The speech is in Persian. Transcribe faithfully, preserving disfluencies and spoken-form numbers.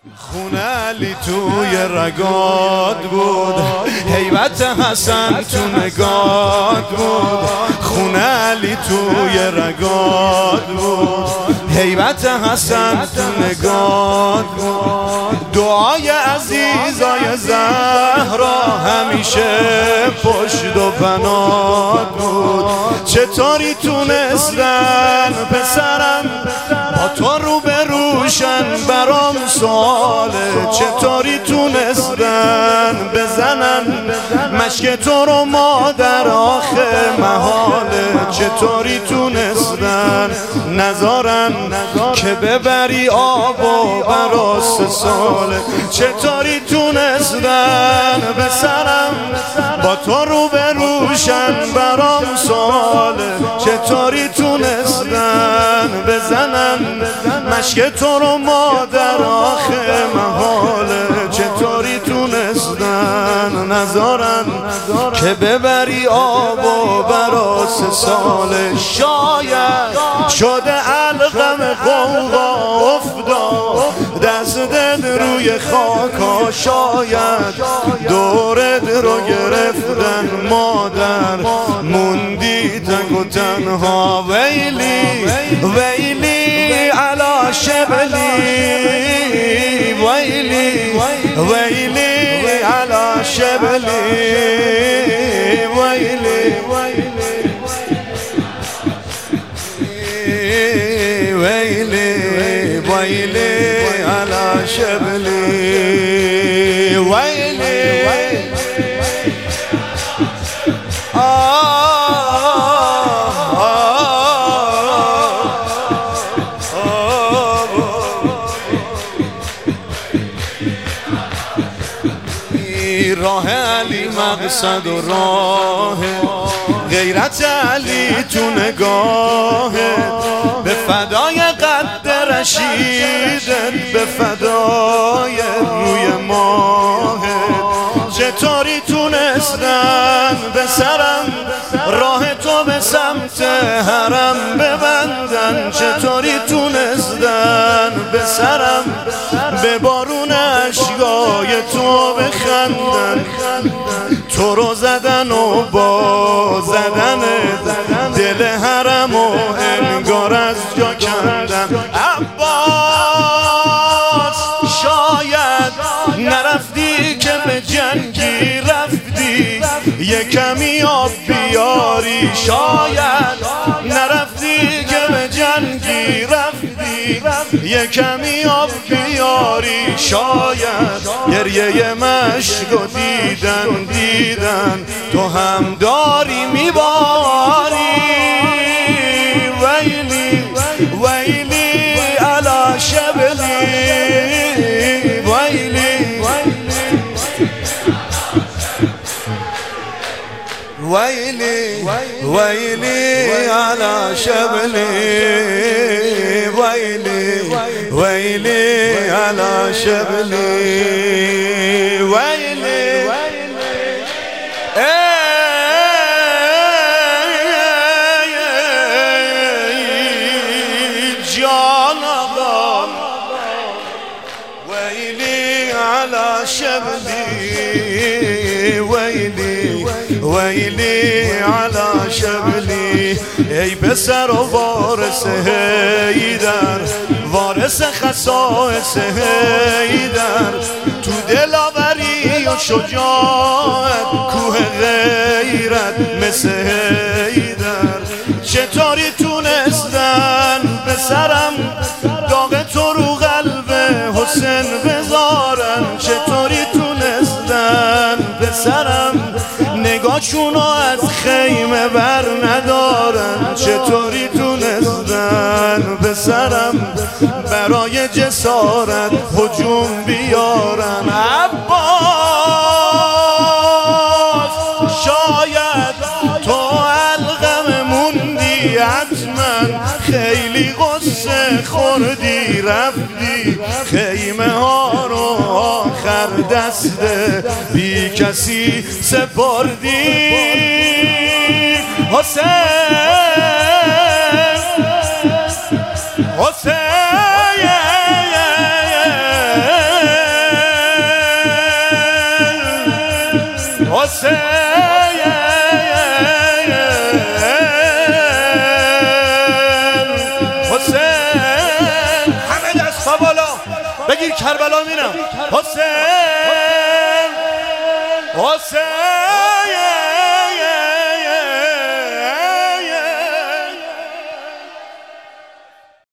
خون علی توی رگات بود، هیبت حسن تو نگات بود. خون علی توی رگات بود، هیبت حسن تو نگات بود. دعای عزیزای زهرا همیشه پشت و بنات بود. چطوری تونستن پسرم با تو رو به روشن برام سواله. چطوری تونستن بزنن مشک تو رو مادر آخه محاله. چطوری تونستن نذارن که ببری آب و برا سه ساله. چطوری تونستن بسرم با تو رو به روشن برام سواله. چطوری تونستن بزنن مشک تو رو مادر آخه محاله. چطوری تونستن نذارن که ببری آب و برا سه ساله. شاید شده علقم غوغا افتاد دستت روی خاکا. شاید دورت رو گرفتن مادر موندی تنگ و تنها. ویلی ویلی علا شبلی، ویلی ویلی علا شبلی، ویلی ويلي ويلي على شبلي. ويلي راه علی مقصد و راه غیرت علی تو نگاهت. به فدای قد رشیدت، به فدای روی ماهت. چطوری تونستن به سرم راه تو به سمت حرم ببندن. چطوری تونستن به سرم به بارون اشکای تو بخندن. تو رو زدن و با زدن دل حرم و انگار از جا کندن. عباس شاید نرفتی که به جنگی رفتی یه کمی آب بیاری. شاید نرفتی که به جنگی رفتی یه کمی آب بیاری. شاید گریه مشک و دیدن دیدن تو هم داری میباری. ویلی ویلی علا شبلی، ویلی ويلي ويلي على شبلي. ويلي ويلي على شبلي. ويلي جان آقا. ويلي على شبلي، ويلي ويلي على شبلی. ای پسر و وارث حیدر، وارث خصائص حیدر. تو دلاوری و شجاعت کوه غیرت مثل حیدر. چطوری تونستن پسرم داغ تو رو قلب حسین بذارن. چطوری تونستن پسرم نگاهشونو از خیمه بر ندارن. چطوری تونستن پسرم برای جسارت هجوم بیارن. عباس شاید تو علقم موندی حتما خیلی غصه خوردی رفتی خیمه ها رو آخر دست بی کسی سپردی. حسین حسین حسین حسین همه دست بالا بگیر کربلا میرم حسین حسین